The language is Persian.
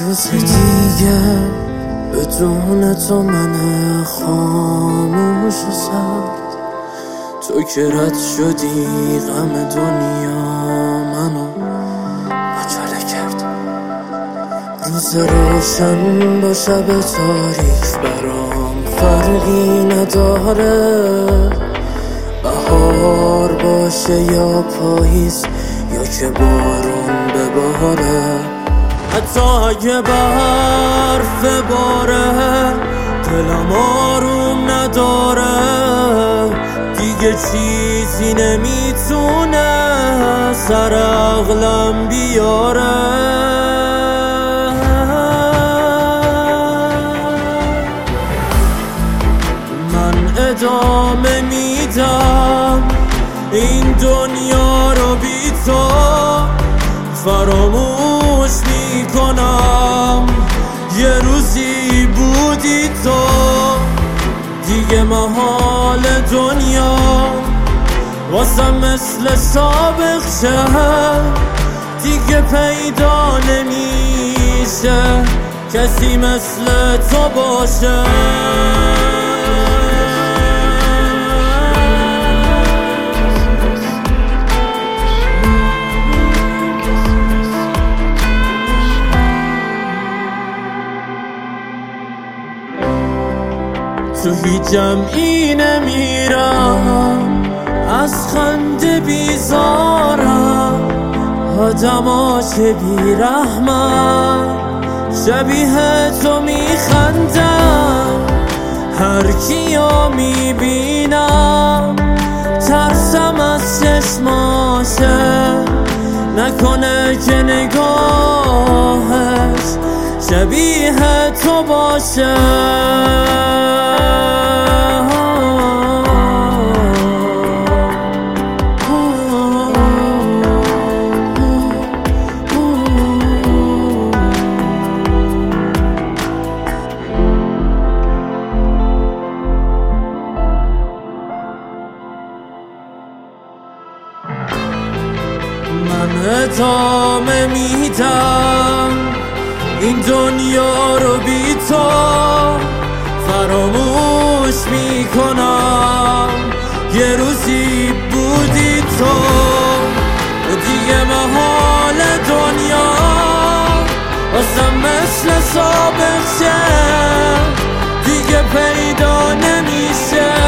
روز دیگه بدون تو من خاموش و سرد، تو که رد شدی غم دنیا منو عجله کرد. روز روشن با شب تاریک برام فرقی نداره، بهار باشه یا پاییز یا که بارون بباره. حتی اگه برف باره دلم آروم نداره، دیگه چیزی نمیتونه سر عقلم بیاره. من ادامه میدم این دنیا رو بی تو، فراموش میکنم یه روزی بودی تو. دیگه محال دنیا واسم مثل سابق شه، دیگه پیدا نمیشه کسی مثل تو باشه. تو هیچ جمعی نمیرم، از خنده بیزارم، آدما چه بیرحمن شبیه تو میخندم. هر کیو میبینم ترسم از چشماشه، نکنه که نگاهش شبیه تو باشه. من ادامه میدم این دنیا رو بی تو، فراموش میکنم یه روزی بودی تو. دیگه محال دنیا واسم مثل سابق شه، دیگه پیدا نمیشه